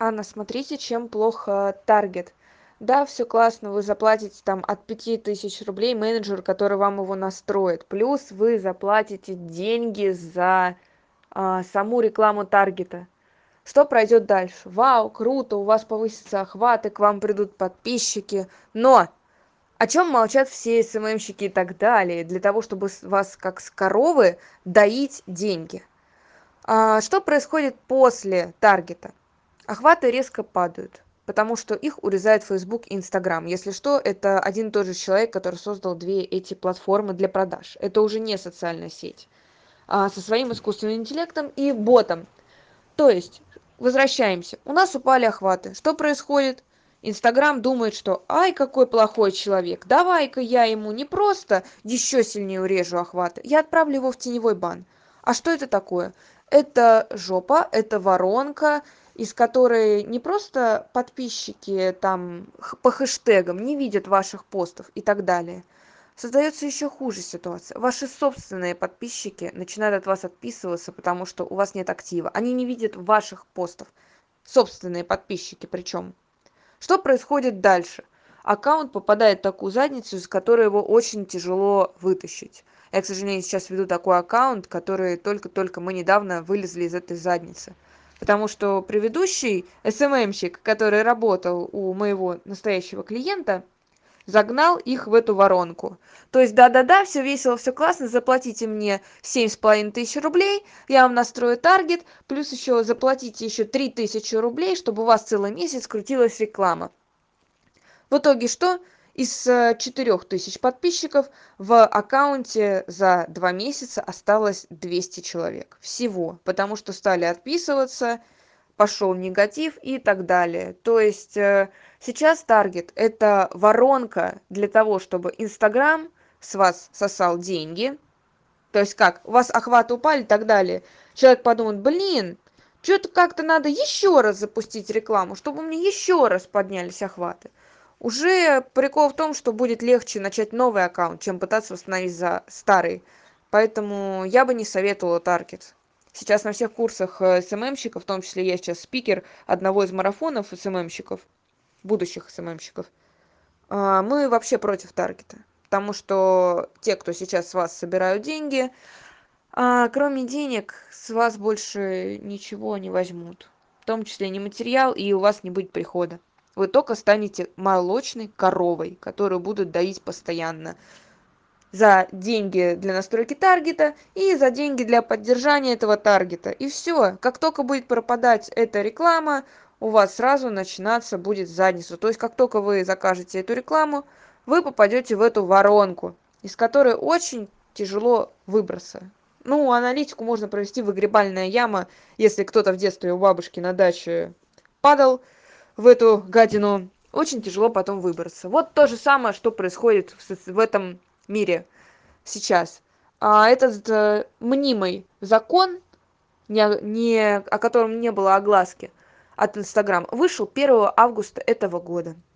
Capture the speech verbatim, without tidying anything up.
Анна, смотрите, чем плохо таргет. Да, все классно, вы заплатите там от пяти тысяч рублей менеджеру, который вам его настроит. Плюс вы заплатите деньги за а, саму рекламу таргета. Что пройдет дальше? Вау, круто, у вас повысится охваты, к вам придут подписчики. Но о чем молчат все СММщики и так далее, для того, чтобы с вас, как с коровы, доить деньги? А, что происходит после таргета? Охваты резко падают, потому что их урезает Facebook и Instagram. Если что, это один и тот же человек, который создал две эти платформы для продаж. Это уже не социальная сеть, а со своим искусственным интеллектом и ботом. То есть, возвращаемся. У нас упали охваты. Что происходит? Инстаграм думает, что ай, какой плохой человек, давай-ка я ему не просто еще сильнее урежу охваты, я отправлю его в теневой бан. А что это такое? Это жопа, это воронка, из которой не просто подписчики там по хэштегам не видят ваших постов и так далее. Создается еще хуже ситуация. Ваши собственные подписчики начинают от вас отписываться, потому что у вас нет актива. Они не видят ваших постов. Собственные подписчики причем. Что происходит дальше? Аккаунт попадает в такую задницу, из которой его очень тяжело вытащить. Я, к сожалению, сейчас веду такой аккаунт, который только-только мы недавно вылезли из этой задницы. Потому что предыдущий СММщик, который работал у моего настоящего клиента, загнал их в эту воронку. То есть да-да-да, все весело, все классно, заплатите мне семь с половиной тысяч рублей, я вам настрою таргет, плюс еще заплатите еще три тысячи рублей, чтобы у вас целый месяц крутилась реклама. В итоге что? Из четырёх тысяч подписчиков в аккаунте за два месяца осталось двести человек всего, потому что стали отписываться, пошел негатив и так далее. То есть э, сейчас таргет это воронка для того, чтобы Инстаграм с вас сосал деньги. То есть как, у вас охваты упали и так далее. Человек подумает, блин, что-то как-то надо еще раз запустить рекламу, чтобы у меня еще раз поднялись охваты. Уже прикол в том, что будет легче начать новый аккаунт, чем пытаться восстановить за старый. Поэтому я бы не советовала таргет. Сейчас на всех курсах СММщиков, в том числе я сейчас спикер одного из марафонов СММщиков, будущих СММщиков, а, мы вообще против таргета. Потому что те, кто сейчас с вас собирают деньги, а, кроме денег с вас больше ничего не возьмут. В том числе не материал, и у вас не будет прихода. Вы только станете молочной коровой, которую будут доить постоянно. За деньги для настройки таргета и за деньги для поддержания этого таргета. И все. Как только будет пропадать эта реклама, у вас сразу начинаться будет задница. То есть, как только вы закажете эту рекламу, вы попадете в эту воронку, из которой очень тяжело выбраться. Ну, аналитику можно провести выгребальная яма, если кто-то в детстве у бабушки на даче падал в эту гадину, очень тяжело потом выбраться. Вот то же самое, что происходит в, в этом мире сейчас. А этот э, мнимый закон, не, не, о котором не было огласки от Инстаграм, вышел первого августа этого года.